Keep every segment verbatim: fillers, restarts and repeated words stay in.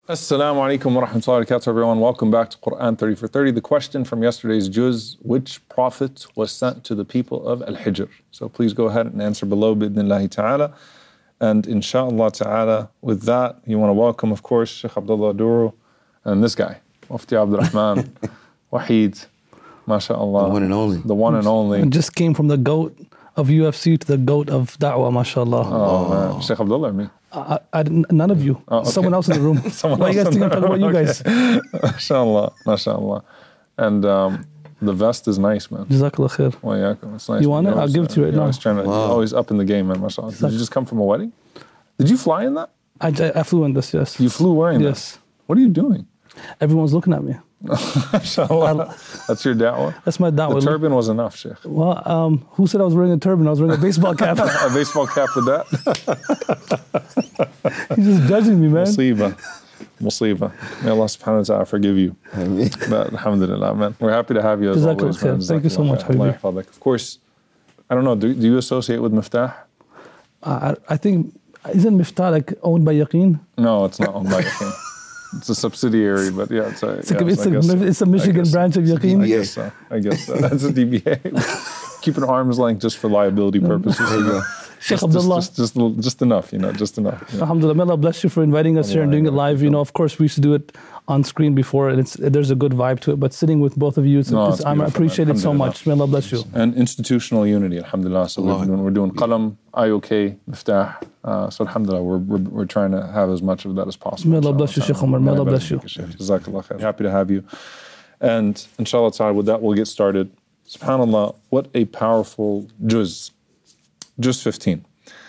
Assalamu alaikum wa rahmatullahi wa barakatuh, everyone. Welcome back to Quran thirty for thirty. The question from yesterday's juz, which prophet was sent to the people of Al-Hijr? So please go ahead and answer below, bi'idhnillahi ta'ala. And inshallah ta'ala, with that, you want to welcome, of course, Sheikh Abdullah Duru and this guy, Mufti Abdul Rahman, Waheed, mashallah. The one and only. The one and only. And just came from the goat of U F C to the goat of da'wah, mashallah. Oh, man. Sheikh Abdullah or me? I, I, none of you. Oh, okay. Someone else in the room. Someone Why else you guys in think I'm the talking about room. you guys? Okay. MashaAllah, MashaAllah. And um, the vest is nice, man. Jazakallah khair. Well, yeah, it's nice. You want it? I'll give it to you right you're now. Always, trying to, Wow. you're always up in the game, man, mashallah. Did you just come from a wedding? Did you fly in that? I, I, I flew in this, yes. You flew wearing Yes. that? What are you doing? Everyone's looking at me. MashaAllah. That's your da'wah? That's my da'wah. The turban was enough, Sheikh. Well, um, who said I was wearing a turban? I was wearing a baseball cap. A baseball cap with that? He's just judging me, man. Musiba. Musiba. May Allah subhanahu wa ta'ala forgive you. But, alhamdulillah, man. We're happy to have you as Jazakallah always, man. khair. Thank you so much, Allah Habibi. yahfadak. Of course, I don't know, do, do you associate with Miftah? I, I think, isn't Miftah like owned by Yaqeen? No, it's not owned by Yaqeen. It's a subsidiary, but yeah, it's a, It's, yes, a, it's, I guess a, so. it's a I Michigan guess so. branch of I Yaqeen. guess so. I guess so. That's a D B A. Keep an arm's length just for liability purposes. There you go. Sheikh Just, Abdullah. just, just, just, just enough, you know, just enough. You know. Alhamdulillah, may Allah bless you for inviting us here and doing it live. You know, of course, we used to do it on screen before, and it's there's a good vibe to it. But sitting with both of you, it's, No, it's, it's I'm, I beautiful, appreciate man. it so much. May Allah bless you. And institutional unity, alhamdulillah. So we're Allah. doing, we're doing qalam, I O K, Miftah. Uh, so alhamdulillah, we're, we're, we're trying to have as much of that as possible. May Allah bless you, Sheikh Umar. May Allah bless you. Jazakallah khair. Happy to have you. And inshallah ta'ala, with that, we'll get started. SubhanAllah, what a powerful juz. Juz fifteen.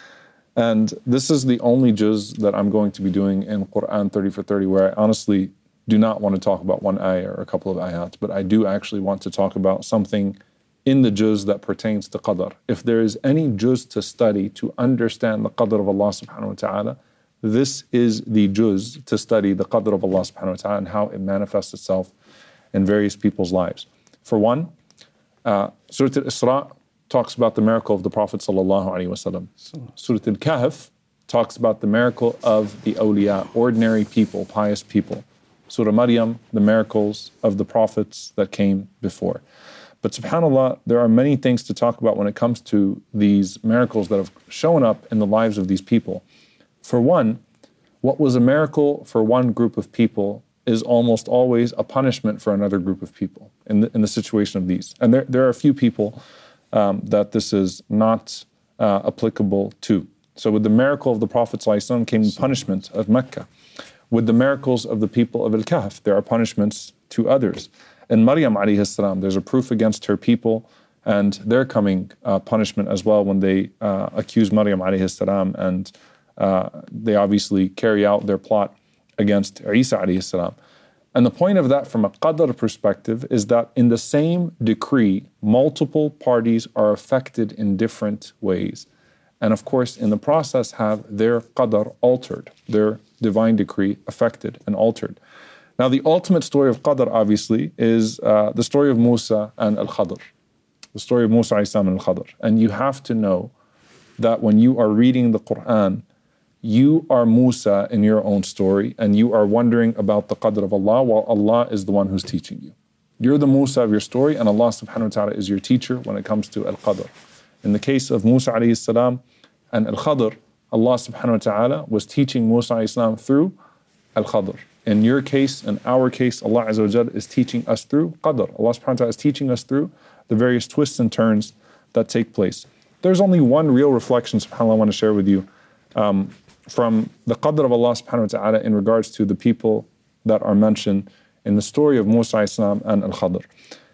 And this is the only juz that I'm going to be doing in Quran thirty for thirty, where I honestly do not want to talk about one ayah or a couple of ayat, but I do actually want to talk about something in the juz that pertains to qadr. If there is any juz to study to understand the qadr of Allah subhanahu wa ta'ala, this is the juz to study the qadr of Allah subhanahu wa ta'ala and how it manifests itself in various people's lives. For one, uh, Surah Al-Isra talks about the miracle of the Prophet sallallahu alaihi wasallam. Surah Al-Kahf talks about the miracle of the awliya, ordinary people, pious people. Surah Maryam, the miracles of the prophets that came before. But subhanAllah, there are many things to talk about when it comes to these miracles that have shown up in the lives of these people. For one, what was a miracle for one group of people is almost always a punishment for another group of people in the, in the situation of these. And there, there are a few people um, that this is not uh, applicable to. So with the miracle of the Prophet ﷺ came the punishment of Mecca. With the miracles of the people of Al-Kahf, there are punishments to others. In Maryam alayhi salam, there's a proof against her people and their coming uh, punishment as well when they uh, accuse Maryam alayhi salam, and uh, they obviously carry out their plot against Isa alayhi salam. And the point of that from a qadr perspective is that in the same decree, multiple parties are affected in different ways. And of course, in the process have their qadr altered, their divine decree affected and altered. Now, the ultimate story of qadr, obviously, is uh, the story of Musa and Al-Khadr, the story of Musa alayhi salam and Al-Khadr. And you have to know that when you are reading the Quran, you are Musa in your own story, and you are wondering about the qadr of Allah while Allah is the one who's teaching you. You're the Musa of your story, and Allah subhanahu wa ta'ala is your teacher when it comes to Al-Qadr. In the case of Musa alayhi salam and Al-Khadr, Allah subhanahu wa ta'ala was teaching Musa alayhi salam through Al-Khadr. In your case, in our case, Allah Azza wa Jal is teaching us through Qadr. Allah subhanahu wa ta'ala is teaching us through the various twists and turns that take place. There's only one real reflection, subhanAllah, I want to share with you um, from the Qadr of Allah subhanahu wa ta'ala in regards to the people that are mentioned in the story of Musa alayhi salam and Al-Khadr.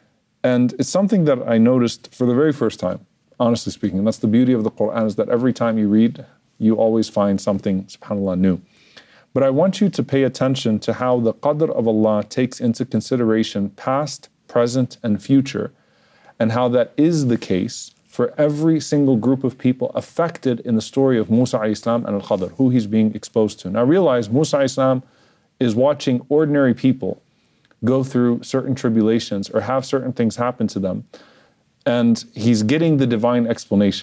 And it's something that I noticed for the very first time, honestly speaking. And that's the beauty of the Quran, is that every time you read, you always find something, subhanAllah, new. But I want you to pay attention to how the qadr of Allah takes into consideration past, present, and future, and how that is the case for every single group of people affected in the story of Musa alayhi salam and Al-Khadr, who he's being exposed to. Now realize Musa alayhi salam is watching ordinary people go through certain tribulations or have certain things happen to them, and he's getting the divine explanation.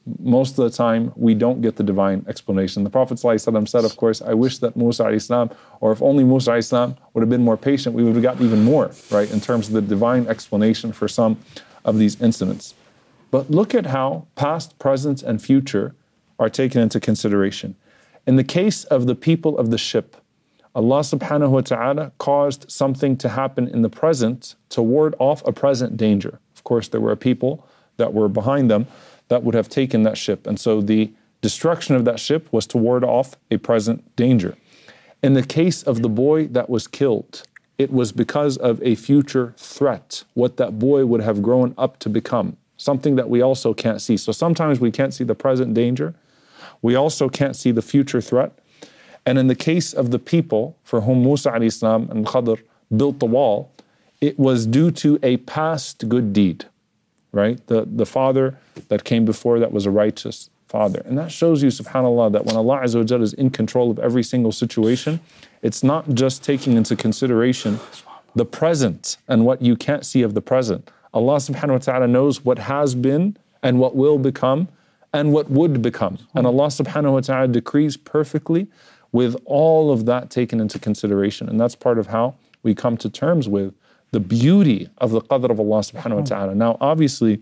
most of the time we don't get the divine explanation. The Prophet ﷺ said, of course, I wish that Musa alayhi salam, or if only Musa alayhi salam would have been more patient, we would have gotten even more, right, in terms of the divine explanation for some of these incidents. But look at how past, present, and future are taken into consideration. In the case of the people of the ship, Allah subhanahu wa ta'ala caused something to happen in the present to ward off a present danger. Of course, there were people that were behind them that would have taken that ship. And so the destruction of that ship was to ward off a present danger. In the case of the boy that was killed, it was because of a future threat, what that boy would have grown up to become, something that we also can't see. So sometimes we can't see the present danger. We also can't see the future threat. And in the case of the people for whom Musa alayhi salam and Khadr built the wall, it was due to a past good deed, right? The, the father that came before that was a righteous father. And that shows you, subhanAllah, that when Allah Azza wa Jalla is in control of every single situation, it's not just taking into consideration the present and what you can't see of the present. Allah subhanahu wa ta'ala knows what has been and what will become and what would become. And Allah subhanahu wa ta'ala decrees perfectly with all of that taken into consideration. And that's part of how we come to terms with the beauty of the qadr of Allah subhanahu wa ta'ala. Now, obviously,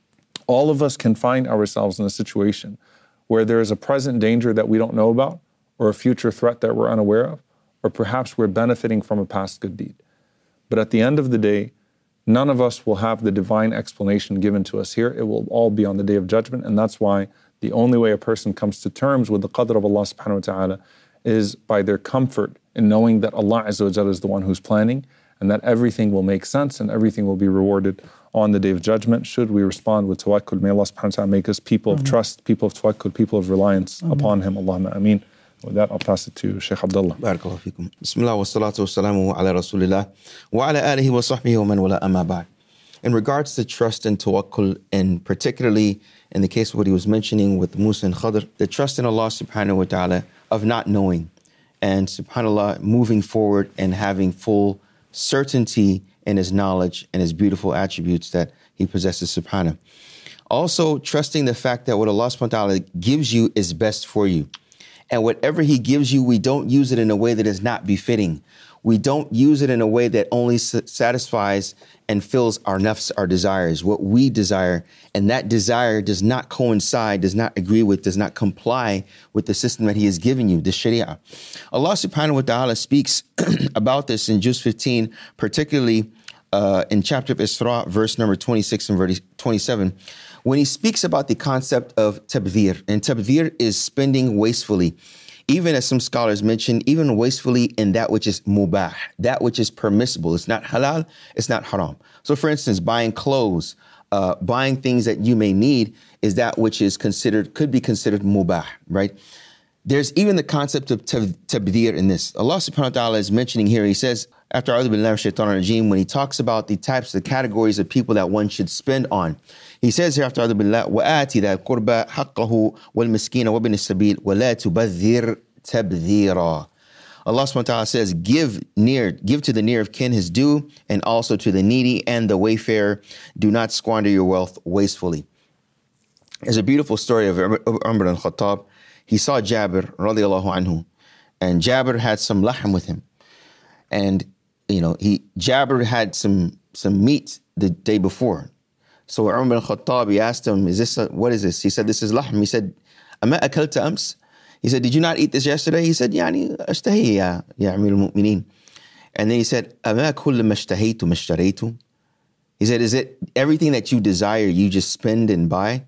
all of us can find ourselves in a situation where there is a present danger that we don't know about, or a future threat that we're unaware of, or perhaps we're benefiting from a past good deed. But at the end of the day, none of us will have the divine explanation given to us here. It will all be on the Day of Judgment, and that's why the only way a person comes to terms with the qadr of Allah subhanahu wa ta'ala is by their comfort in knowing that Allah Azza wa Jalla is the one who's planning, and that everything will make sense and everything will be rewarded on the Day of Judgment. Should we respond with tawakkul, may Allah subhanahu wa ta'ala make us people of trust, people of tawakkul, people of reliance Amen. Upon Him. Allahumma ameen. With that, I'll pass it to Shaykh Abdullah. Barakallahu feekum. Bismillah wa salatu wa salamu ala rasulillah wa ala alihi wa sahbihi wa man wala amma ba'd. In regards to trust and tawakkul, and particularly in the case of what he was mentioning with Musa and Khadr, the trust in Allah subhanahu wa ta'ala of not knowing, and subhanAllah, moving forward and having full certainty in His knowledge and His beautiful attributes that He possesses, subhanahu. Also, trusting the fact that what Allah subhanahu wa ta'ala gives you is best for you. And whatever He gives you, we don't use it in a way that is not befitting. We don't use it in a way that only satisfies and fills our nafs, our desires, what we desire. And that desire does not coincide, does not agree with, does not comply with the system that He has given you, the Sharia. Allah subhanahu wa ta'ala speaks about this in Juz fifteen, particularly uh, in chapter of Isra, verse number twenty-six and verse twenty-seven, when He speaks about the concept of tabdhir. And tabdhir is spending wastefully. Even as some scholars mention, even wastefully in that which is mubah, that which is permissible. It's not halal, it's not haram. So for instance, buying clothes, uh, buying things that you may need is that which is considered, could be considered mubah, right? There's even the concept of tabdhir in this. Allah subhanahu wa ta'ala is mentioning here, He says, after A'udhu billahi minash shaitanir rajeem, when He talks about the types, the categories of people that one should spend on, He says here after A'udhu billahi, وَآتِ ذَا الْقُرْبَى حَقَّهُ وَالْمِسْكِينَ وَابْنِ السَّبِيلِ وَلَا تُبَذِّرْ تَبْذِيرًا. Allah subhanahu wa ta'ala says, give near, give to the near of kin his due, and also to the needy and the wayfarer. Do not squander your wealth wastefully. There's a beautiful story of Umar ibn Khattab. He saw Jabir radiallahu anhu, and Jabir had some lahm with him. And, you know, he Jabir had some some meat the day before. So Umar ibn Khattab, he asked him, is this, a, what is this? He said, this is lahm. He said, Ama akalta ams? He said, did you not eat this yesterday? He said, Yani ashtahi ya, ya Amir al-Mu'mineen. And then he said, Ama kulla mashtahaytu mashtaraytu? He said, is it everything that you desire, you just spend and buy?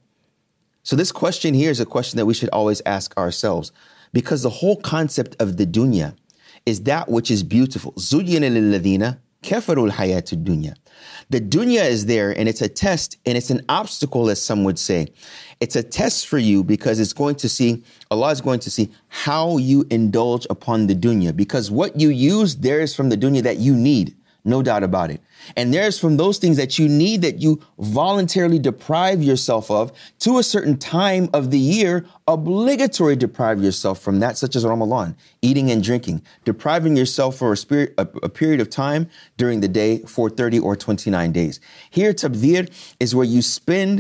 So this question here is a question that we should always ask ourselves, because the whole concept of the dunya is that which is beautiful. Zuyyina lilladhina kafaru al-hayatu dunya. The dunya is there, and it's a test, and it's an obstacle, as some would say. It's a test for you because it's going to see, Allah is going to see how you indulge upon the dunya, because what you use, there is from the dunya that you need. No doubt about it. And there's from those things that you need that you voluntarily deprive yourself of to a certain time of the year, obligatory deprive yourself from that, such as Ramadan, eating and drinking, depriving yourself for a, spirit, a, a period of time during the day for thirty or twenty-nine days. Here, tabdhir is where you spend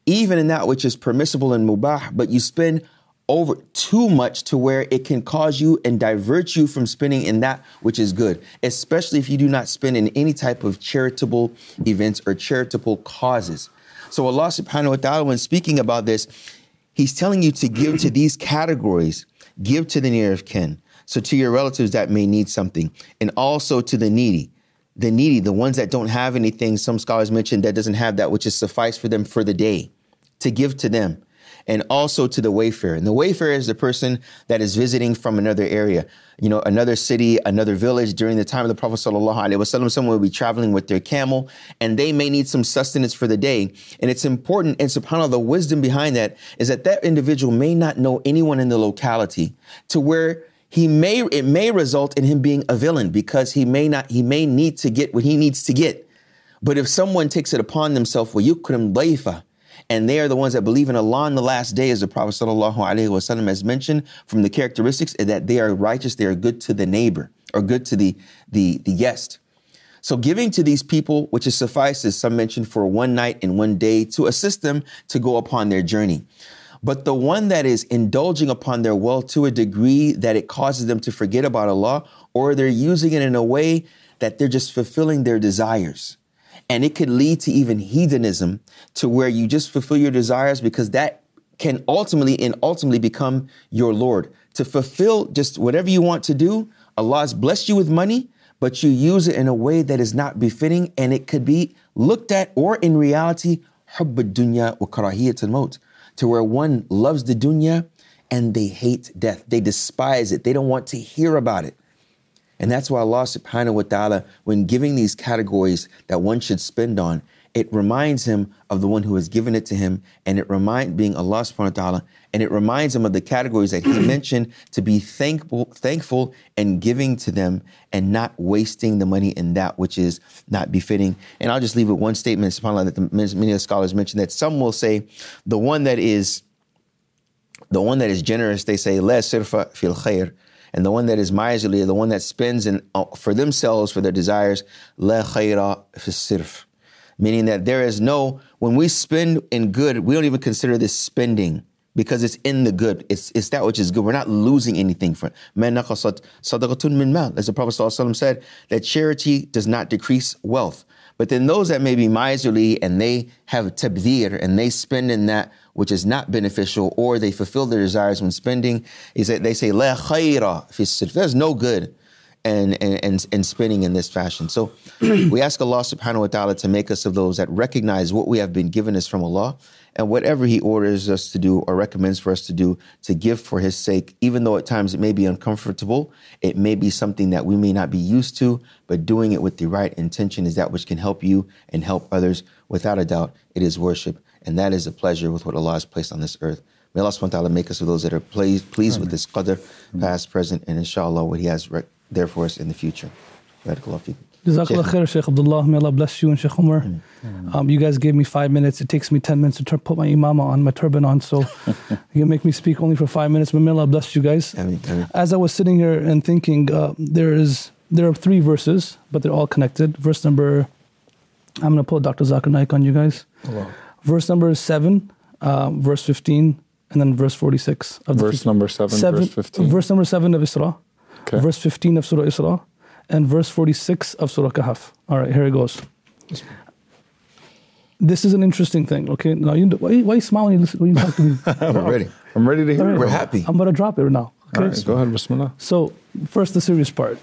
even in that which is permissible and mubah, but you spend over too much to where it can cause you and divert you from spending in that which is good, especially if you do not spend in any type of charitable events or charitable causes. So Allah subhanahu wa ta'ala, when speaking about this, He's telling you to give to these categories. Give to the near of kin. So to your relatives that may need something, and also to the needy. The needy, the ones that don't have anything, some scholars mentioned that doesn't have that which is suffice for them for the day, to give to them. And also to the wayfarer. And the wayfarer is the person that is visiting from another area, you know, another city, another village. During the time of the Prophet sallallahu alaihi wasallam, someone will be traveling with their camel and they may need some sustenance for the day. And it's important, and subhanAllah, the wisdom behind that is that that individual may not know anyone in the locality, to where he may, it may result in him being a villain, because he may not, he may need to get what he needs to get. But if someone takes it upon themselves, وَيُكْرِمْ ضَيْفَهُ, and they are the ones that believe in Allah in the last day, as the Prophet sallallahu alaihi wasallam has mentioned, from the characteristics is that they are righteous, they are good to the neighbor, or good to the, the, the guest. So giving to these people, which is suffices, some mentioned, for one night and one day to assist them to go upon their journey. But the one that is indulging upon their wealth to a degree that it causes them to forget about Allah, or they're using it in a way that they're just fulfilling their desires. And it could lead to even hedonism, to where you just fulfill your desires because that can ultimately and ultimately become your Lord. To fulfill just whatever you want to do, Allah has blessed you with money, but you use it in a way that is not befitting, and it could be looked at, or in reality, hubb ad-dunya wa karahiyat al-maut, to where one loves the dunya and they hate death. They despise it. They don't want to hear about it. And that's why Allah subhanahu wa ta'ala, when giving these categories that one should spend on, it reminds him of the one who has given it to him, and it reminds, being Allah subhanahu wa ta'ala, and it reminds him of the categories that he mentioned, to be thankful, thankful and giving to them, and not wasting the money in that which is not befitting. And I'll just leave it one statement, subhanAllah, that the, many of the scholars mentioned, that some will say the one that is, the one that is generous, they say, la sirfa fil khair. And the one that is miserly, the one that spends in, uh, for themselves, for their desires, la khayra fi sirf. Meaning that there is no, when we spend in good, we don't even consider this spending, because it's in the good. It's it's that which is good. We're not losing anything from it. Man naqasat sadaqatun min mal. As the Prophet ﷺ said, that charity does not decrease wealth. But then those that may be miserly and they have tabdhir and they spend in that which is not beneficial, or they fulfill their desires when spending, is that they say, la khayra fi sirf. There's no good in, in, in, in spending in this fashion. So we ask Allah subhanahu wa ta'ala to make us of those that recognize what we have been given us from Allah, and whatever He orders us to do or recommends for us to do, to give for His sake, even though at times it may be uncomfortable, it may be something that we may not be used to, but doing it with the right intention is that which can help you and help others. Without a doubt, it is worship, and that is a pleasure with what Allah has placed on this earth. May Allah subhanahu wa ta'ala make us of those that are pleased, pleased with this qadr, past, present, and inshallah what He has rec- there for us in the future. Barakallahu feekum. Jazakallah khair, Shaykh Abdullah. May Allah bless you and Shaykh Umar. Um, you guys gave me five minutes. It takes me ten minutes to tur- put my imama on, my turban on. So you make me speak only for five minutes. But may Allah bless you guys. Ameen, ameen. As I was sitting here and thinking, uh, there is there are three verses, but they're all connected. Verse number, I'm going to pull Doctor Zakir Naik on you guys. Allah. Verse number seven, uh, verse fifteen, and then verse forty-six. Of the Verse fifteen. number seven, seven, verse fifteen. Verse number seven of Isra, Okay. verse fifteen of Surah Isra, and verse forty-six of Surah Kahf. All right, here it goes. This is an interesting thing, okay? Now, you, why, why are you smiling when you, listen, when you talk to me? We're ready. I'm ready to hear All it. We're happy. I'm about to drop it now. Okay? All right, go ahead, bismillah. So, first, the serious part.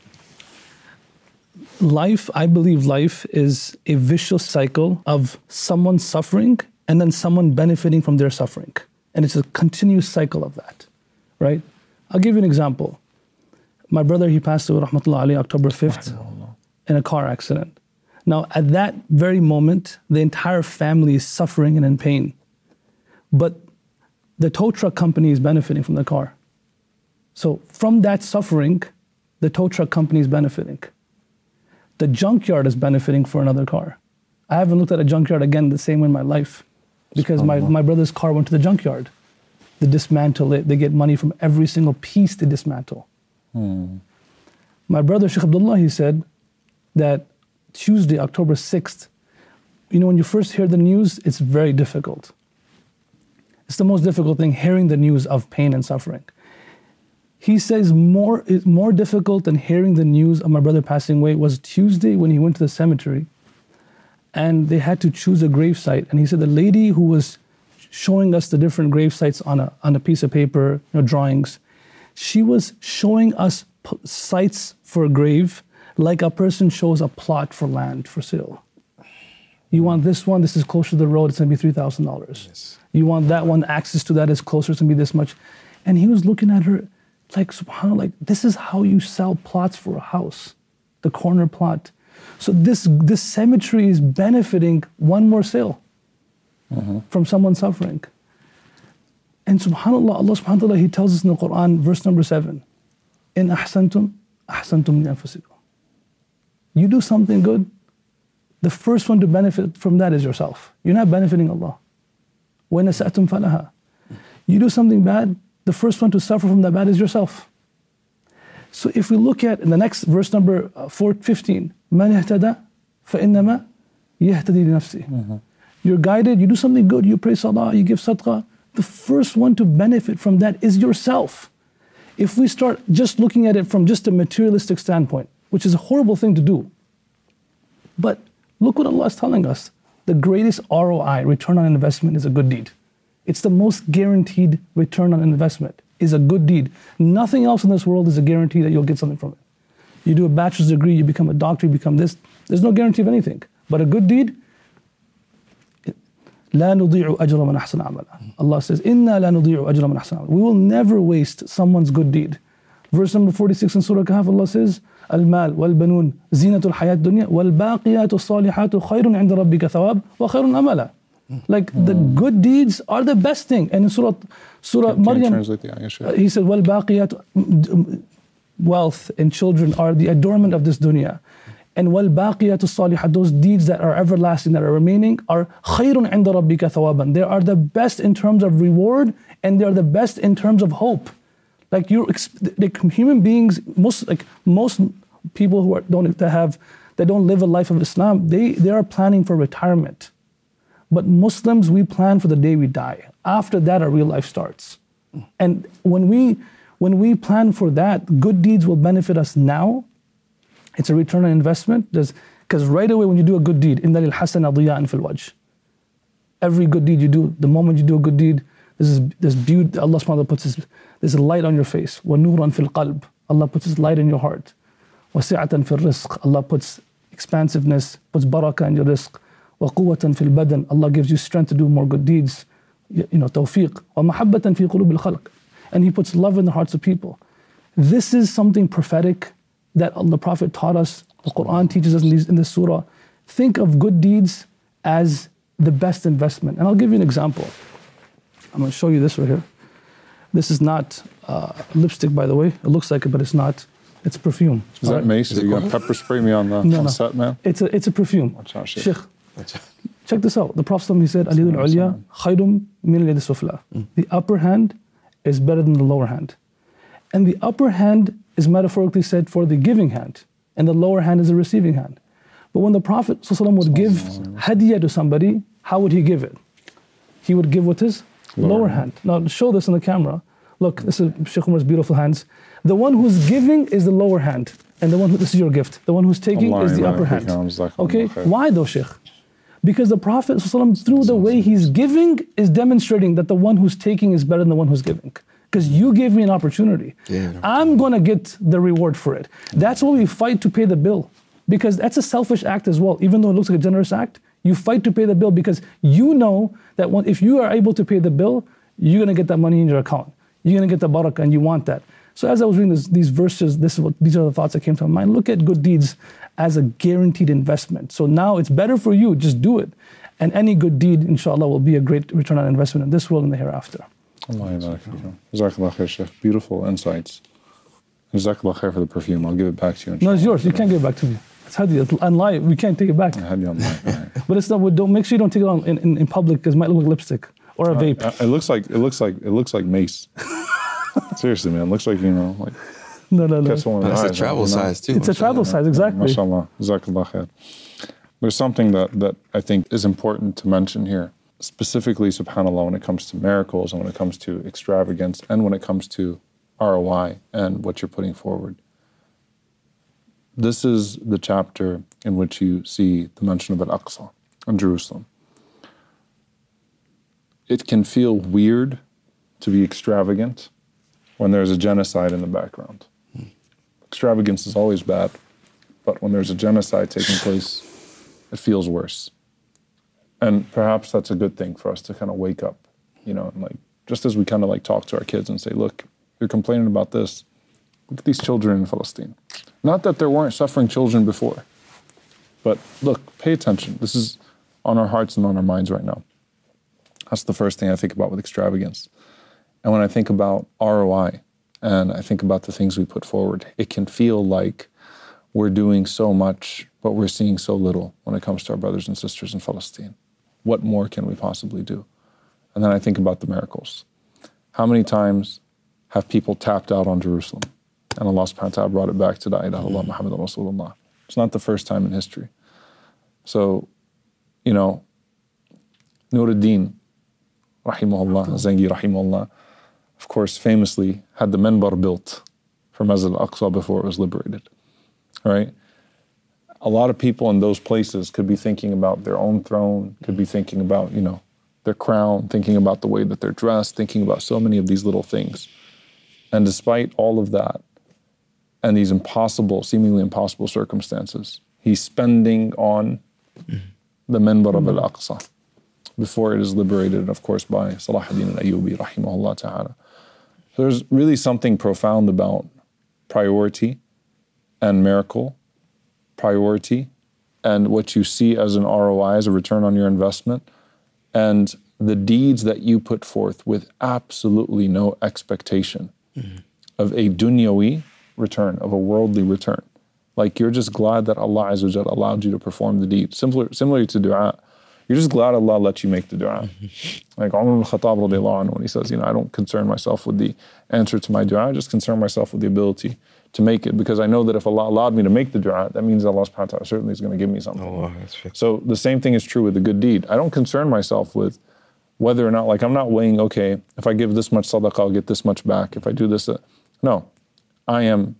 Life, I believe life is a vicious cycle of someone suffering and then someone benefiting from their suffering. And it's a continuous cycle of that, right? I'll give you an example. My brother, he passed away, rahmatullah alayhi, October fifth, in a car accident. Now, at that very moment, the entire family is suffering and in pain. But the tow truck company is benefiting from the car. So from that suffering, the tow truck company is benefiting. The junkyard is benefiting for another car. I haven't looked at a junkyard again the same way in my life, because my, my brother's car went to the junkyard. They dismantle it. They get money from every single piece they dismantle. Hmm. My brother, Shaykh Abdullah, he said that Tuesday, October sixth, you know, when you first hear the news, it's very difficult. It's the most difficult thing, hearing the news of pain and suffering. He says more, it's more difficult than hearing the news of my brother passing away was Tuesday when he went to the cemetery and they had to choose a gravesite. And he said the lady who was showing us the different grave sites on a, on a piece of paper, you know, drawings, she was showing us p- sites for a grave like a person shows a plot for land for sale. You want this one, this is closer to the road, it's gonna be three thousand dollars. Yes. You want that one, access to that is closer, it's gonna be this much. And he was looking at her like, subhanAllah, like this is how you sell plots for a house, the corner plot. So this, this cemetery is benefiting one more sale mm-hmm. from someone suffering. And subhanAllah, Allah subhanahu wa ta'ala, He tells us in the Quran, verse number seven, In ahsantum, ahsantum li anfusikum. You do something good, the first one to benefit from that is yourself. You're not benefiting Allah. وَإِنْ أَسَأْتُمْ فَلَهَا. You do something bad, the first one to suffer from that bad is yourself. So if we look at in the next verse number four fifteen, مَنْ اهْتَدَى فَإِنَّمَا يَهْتَدِي لِنَفْسِهِ. You're guided, you do something good, you pray salah, you give sadaqah. The first one to benefit from that is yourself. If we start just looking at it from just a materialistic standpoint, which is a horrible thing to do, but look what Allah is telling us. The greatest R O I, return on investment, is a good deed. It's the most guaranteed return on investment, is a good deed. Nothing else in this world is a guarantee that you'll get something from it. You do a bachelor's degree, you become a doctor, you become this. There's no guarantee of anything. But a good deed, لا نضيع أجر من أحسن عملا. Allah says, إنا لا نضيع أجر من أحسن عملا. We will never waste someone's good deed. Verse number forty-six in Surah Kahf, Allah says, المال والبنون زينة الحياة الدنيا والباقيات الصالحات خير عند ربك ثواب وخير أملا. Like mm. the good deeds are the best thing. And in Surah, Surah can, Maryam, can the uh, he said, والباقيات, wealth and children are the adornment of this dunya. And والباقيات الصالحات, those deeds that are everlasting, that are remaining, are خير عند ربك ثوابا. They are the best in terms of reward and they are the best in terms of hope. Like you, like human beings, most like most people who are, don't that have that don't live a life of Islam, they they are planning for retirement. But Muslims, we plan for the day we die. After that, our real life starts. And when we when we plan for that, good deeds will benefit us now. It's a return on investment. Because right away when you do a good deed, إِنَّ لِلْحَسَنَ ضِيَاءً فِي الْوَجْهِ. Every good deed you do, the moment you do a good deed, this is this beauty. Allah subhanahu wa ta'ala puts this, this light on your face. وَنُورًا فِي الْقَلْبِ. Allah puts His light in your heart. وَسِعَةً فِي الرِّزْقِ. Allah puts expansiveness, puts barakah in your rizq. وَقُوَّةً فِي الْبَدَنِ. Allah gives you strength to do more good deeds. You know, tawfiq. وَمَحَبَّةً فِي قُلُوبِ الْخَلْقِ. And He puts love in the hearts of people. This is something prophetic that the Prophet taught us. The Quran teaches us in, these, in this surah. Think of good deeds as the best investment. And I'll give you an example. I'm going to show you this right here. This is not uh, lipstick, by the way. It looks like it, but it's not. It's perfume. Is that right? Mace? Are you going to pepper spray me on the, no, on no. set, man? It's a, it's a perfume. Watch out, Sheikh. Sheikh, check this out. The Prophet, he said, Al-yadul ulya khayrun min al-yad sufla. The upper hand is better than the lower hand. And the upper hand is metaphorically said for the giving hand, and the lower hand is the receiving hand. But when the Prophet ﷺ would give hadiyah to somebody, how would he give it? He would give with his lower, lower hand. hand. Now show this on the camera. Look, this is Sheikh Umar's beautiful hands. The one who's giving is the lower hand, and the one who, this is your gift. The one who's taking Allah, is the upper hand. Okay, why though, Sheikh? Because the Prophet ﷺ, through the way he's giving, is demonstrating that the one who's taking is better than the one who's giving. Because you gave me an opportunity. Yeah, I'm going to get the reward for it. That's why we fight to pay the bill. Because that's a selfish act as well. Even though it looks like a generous act, you fight to pay the bill because you know that if you are able to pay the bill, you're going to get that money in your account. You're going to get the barakah and you want that. So as I was reading this, these verses, this is what, these are the thoughts that came to my mind. Look at good deeds as a guaranteed investment. So now it's better for you, just do it. And any good deed, inshallah, will be a great return on investment in this world and the hereafter. Jazakallah khair, Sheikh. Beautiful insights. Jazakallah khair for the perfume. I'll give it back to you. No, it's yours. You can't give it back to me. It's hadi. It's on live. We can't take it back. Hadi on live. Right. But it's not. Don't make sure you don't take it on in, in, in public because it might look like lipstick or a vape. Uh, it looks like it looks like it looks like mace. Seriously, man. It looks like, you know, like. No, no, no. That's a travel size too. It's a travel size, exactly. MashaAllah. Jazakallah khair. There's something that, that I think is important to mention here, specifically, subhanAllah, when it comes to miracles and when it comes to extravagance and when it comes to R O I and what you're putting forward. This is the chapter in which you see the mention of Al-Aqsa in Jerusalem. It can feel weird to be extravagant when there's a genocide in the background. Hmm. Extravagance is always bad, but when there's a genocide taking place, it feels worse. And perhaps that's a good thing for us to kind of wake up, you know, and like, just as we kind of like talk to our kids and say, look, you're complaining about this. Look at these children in Palestine. Not that there weren't suffering children before, but look, pay attention. This is on our hearts and on our minds right now. That's the first thing I think about with extravagance. And when I think about R O I and I think about the things we put forward, it can feel like we're doing so much, but we're seeing so little when it comes to our brothers and sisters in Palestine. What more can we possibly do? And then I think about the miracles. How many times have people tapped out on Jerusalem? And Allah subhanahu wa ta'ala brought it back to La ilaha illallah Muhammadan Rasulullah. It's not the first time in history. So, you know, Nuruddin, rahimahullah, Zangi, rahimahullah, of course, famously had the minbar built for Masjid al-Aqsa before it was liberated, right? A lot of people in those places could be thinking about their own throne, could be thinking about, you know, their crown, thinking about the way that they're dressed, thinking about so many of these little things. And despite all of that, and these impossible, seemingly impossible circumstances, he's spending on the minbar of al-Aqsa before it is liberated, of course, by Salahuddin al-Ayyubi, rahimahullah ta'ala. So there's really something profound about priority and miracle, priority, and what you see as an R O I, as a return on your investment, and the deeds that you put forth with absolutely no expectation mm-hmm. of a dunyawi return, of a worldly return. Like you're just glad that Allah Azza wa Jal allowed you to perform the deed. Similar, similarly to dua, you're just glad Allah let you make the dua. Mm-hmm. Like Umar al-Khattab radiallahu anhu, when he says, you know, I don't concern myself with the answer to my dua, I just concern myself with the ability to make it, because I know that if Allah allowed me to make the dua, that means Allah subhanahu wa ta'ala certainly is going to give me something. Oh, that's fair. So the same thing is true with the good deed. I don't concern myself with whether or not, like I'm not weighing, okay, if I give this much sadaqah, I'll get this much back. If I do this, uh, no. I am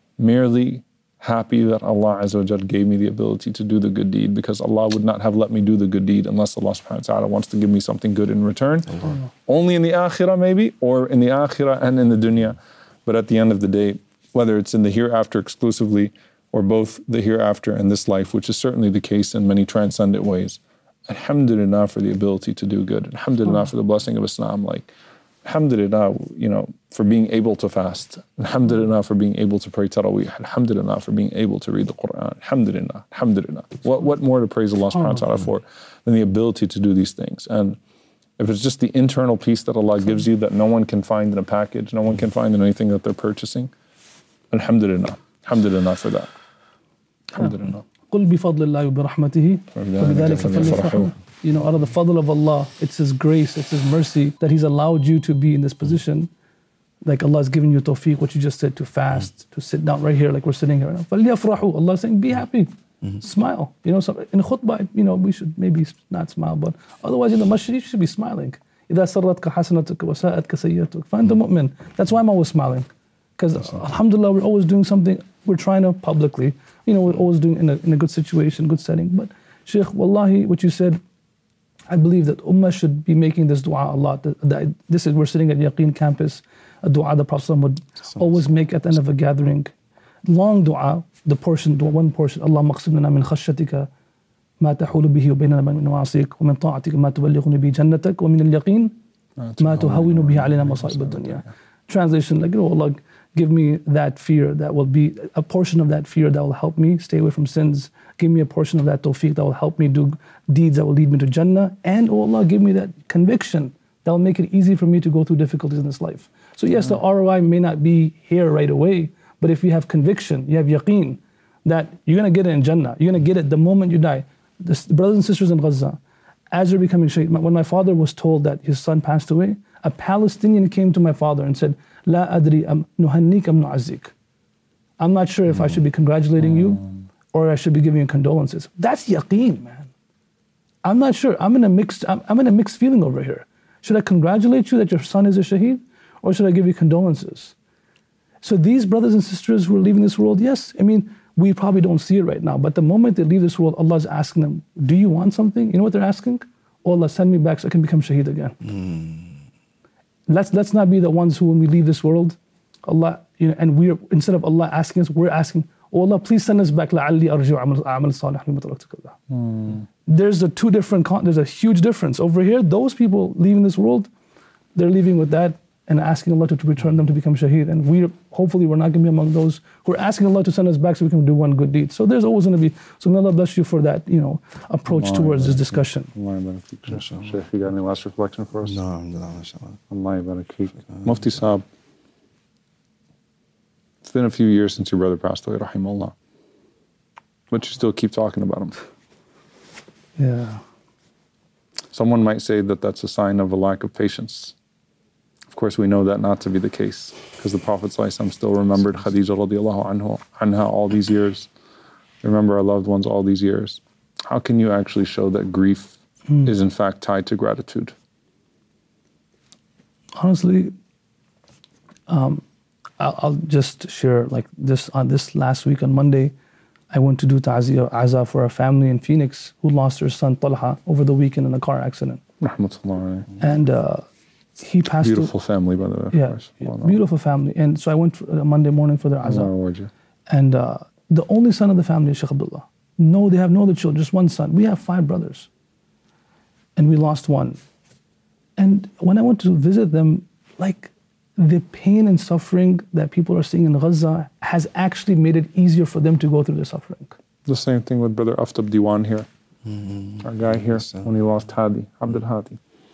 merely happy that Allah Azza wa Jal gave me the ability to do the good deed, because Allah would not have let me do the good deed unless Allah subhanahu wa ta'ala wants to give me something good in return. Allah. Only in the akhirah maybe, or in the akhirah and in the dunya. But at the end of the day, whether it's in the hereafter exclusively or both the hereafter and this life, which is certainly the case in many transcendent ways, alhamdulillah for the ability to do good. Alhamdulillah for the blessing of Islam. Like, alhamdulillah, you know, for being able to fast. Alhamdulillah for being able to pray taraweeh. Alhamdulillah for being able to read the Quran. Alhamdulillah, alhamdulillah. What, what more to praise Allah subhanahu wa ta'ala for than the ability to do these things? And if it's just the internal peace that Allah gives you that no one can find in a package, no one can find in anything that they're purchasing, alhamdulillah. Alhamdulillah for that. Alhamdulillah. قُلْ بِفَضْلِ اللَّهِ وَبِرَحْمَتِهِ فَبِذَلِكَ فَلْيَفْرَحُوا. You know, out of the fadl of Allah, it's His grace, it's His mercy that He's allowed you to be in this position. Like Allah has given you tawfiq, what you just said, to fast, to sit down right here like we're sitting here right now. فَلْيَفْرَحُوا. Allah is saying, be happy, mm-hmm. smile. You know, so in khutbah, you know, we should maybe not smile, but otherwise in the masjid, you should be smiling. إِذَا سَرَّتْكَ حَسَنَتُكَ وَسَاءَتْكَ سَيِّئَتُكَ فَأَنْتَ مُؤْمِن. That's why I'm always smiling. Because alhamdulillah, we're always doing something, we're trying to publicly, you know, we're always doing in a, in a good situation, good setting. But Shaykh, wallahi, what you said, I believe that Ummah should be making this dua a lot. That, that this is, we're sitting at Yaqeen campus, a dua the Prophet would always make at the end of a gathering. Long dua, the portion, one portion, Allah maqsim lana min khashyatika ma tahulu bihi wa baynana min ma'asik wa min ta'atika ma tuballighuni bi jannatak wa min al-yaqeen ma tuhawwinu bihi alayna masa'ib ad-dunya. Translation, like, you know, Allah, give me that fear that will be, a portion of that fear that will help me stay away from sins. Give me a portion of that tawfiq that will help me do deeds that will lead me to Jannah. And, oh Allah, give me that conviction that will make it easy for me to go through difficulties in this life. So yes, the R O I may not be here right away, but if you have conviction, you have yaqeen that you're going to get it in Jannah. You're going to get it the moment you die. The brothers and sisters in Gaza, as you're becoming shaykh, when my father was told that his son passed away, a Palestinian came to my father and said, La adri am nuhannik am nu'azzik. I'm not sure if I should be congratulating you or I should be giving you condolences. That's yaqeen, man. I'm not sure. I'm in a mixed, I'm, I'm in a mixed feeling over here. Should I congratulate you that your son is a shaheed, or should I give you condolences? So these brothers and sisters who are leaving this world, yes, I mean, we probably don't see it right now, but the moment they leave this world, Allah is asking them, do you want something? You know what they're asking? Oh Allah, send me back so I can become shaheed again. Mm. Let's, let's not be the ones who, when we leave this world, Allah, you know, and we're, instead of Allah asking us, we're asking, oh Allah, please send us back. لَعَلِّي أَرْجِعُ أَعْمَلْ صَالِحًا مِمَّا تَرَكْتُ اللَّهِ. Mm. There's a two different, con- there's a huge difference. Over here, those people leaving this world, they're leaving with that and asking Allah to, to return them to become shaheed. And we, hopefully we're not going to be among those who are asking Allah to send us back so we can do one good deed. So there's always going to be, so may Allah bless you for that, you know, approach Allah towards this discussion. Allah Shaykh, you got any last reflection for us? No, alhamdulillah. Allah barak feek. Mufti Saab, it's been a few years since your brother passed away, rahimahullah. But you still keep talking about him. Yeah. Someone might say that that's a sign of a lack of patience. Of course, we know that not to be the case, because the Prophet ﷺ still remembered Khadija radiallahu anhu, anha all these years. Remember our loved ones all these years. How can you actually show that grief mm. is in fact tied to gratitude? Honestly, um, I'll, I'll just share like this. On this last week on Monday, I went to do ta'ziyah aza for a family in Phoenix who lost their son Talha over the weekend in a car accident. Rahmatullah. And uh, he passed. Beautiful family, by the way. Yeah, yeah beautiful family. And so I went for, uh, Monday morning for their aza. And uh, the only son of the family is Sheikh Abdullah. No, they have no other children, just one son. We have five brothers. And we lost one. And when I went to visit them, like the pain and suffering that people are seeing in Gaza has actually made it easier for them to go through the suffering. The same thing with Brother Aftab Diwan here. Mm-hmm. Our guy here, yes, when he lost Hadi, Abdul Hadi.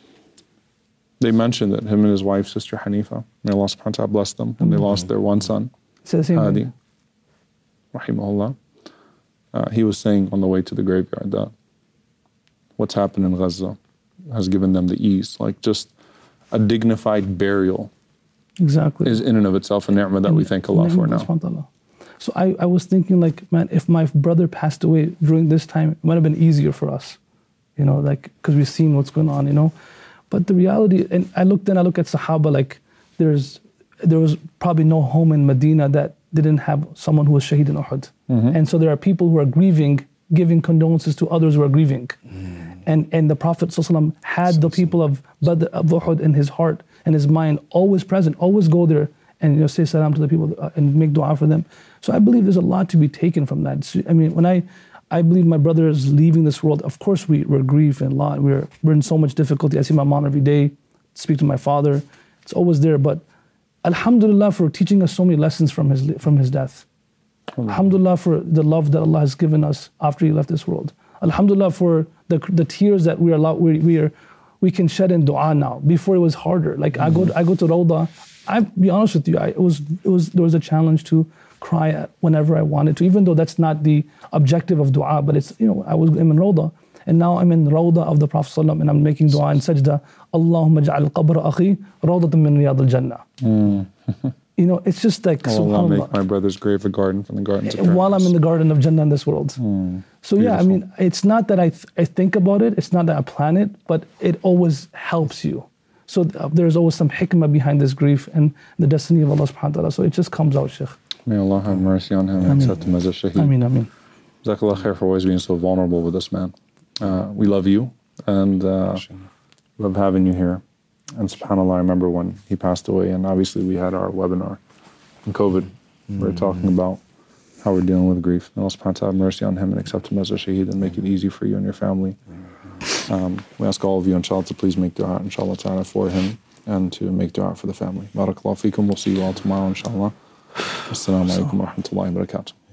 They mentioned that him and his wife, Sister Hanifa, may Allah subhanahu wa ta'ala bless them, when mm-hmm. they lost their one son, the same Hadi, thing. rahimahullah. Uh, he was saying on the way to the graveyard that what's happened in Gaza has given them the ease, like just a dignified burial. Exactly. Is in and of itself a ni'mah that and, we thank Allah for now. So I, I was thinking like, man, if my brother passed away during this time, it might have been easier for us, you know, like, because we've seen what's going on, you know. But the reality, and I looked then I look at Sahaba, like there's, there was probably no home in Medina that didn't have someone who was shaheed in Uhud. Mm-hmm. And so there are people who are grieving, giving condolences to others who are grieving. Mm. And and the Prophet ﷺ had the people of Badr, of Uhud in his heart and his mind, always present, always go there and, you know, say salam to the people and make dua for them. So I believe there's a lot to be taken from that. So, I mean, when I, I believe my brother is leaving this world, of course we, we're grieved and a lot, we're, we're in so much difficulty. I see my mom every day, speak to my father, it's always there. But alhamdulillah for teaching us so many lessons from his, from his death. Mm-hmm. Alhamdulillah for the love that Allah has given us after he left this world. Alhamdulillah for the the tears that we are allowed, we, we are, we can shed in dua now. Before it was harder. Like mm-hmm. I go, I go to Rawda. I'll be honest with you. I, it was, it was, there was a challenge to cry at whenever I wanted to, even though that's not the objective of dua. But it's, you know, I was I'm in Rawda, and now I'm in Rawda of the Prophet ﷺ, and I'm making dua in sajda. Allahumma ja'al qabra akhi rawdatan min riyad al-jannah. You know, it's just like, oh, Allah make my brother's grave a garden from the gardens of paradise. While I'm in the garden of Jannah in this world. Mm, so yeah, I mean, it's not that I, th- I think about it, it's not that I plan it, but it always helps you. So uh, there's always some hikmah behind this grief and the destiny of Allah subhanahu wa ta'ala. So it just comes out, Shaykh. May Allah have mercy on him and accept him as a shaheed. Ameen, ameen. Jazakallah khair for always being so vulnerable with us, man. Uh, we love you and uh, love having you here. And subhanAllah, I remember when he passed away, and obviously we had our webinar in COVID. Mm-hmm. We were talking about how we're dealing with grief. May Allah subhanahu wa ta'ala have mercy on him and accept him as a shaheed and make it easy for you and your family. Um, we ask all of you, inshallah, to please make dua, inshallah ta'ala, for him and to make dua for the family. Barakallahu feekum. We'll see you all tomorrow, inshallah. Assalamu alaikum wa rahmatullahi wa barakatuh.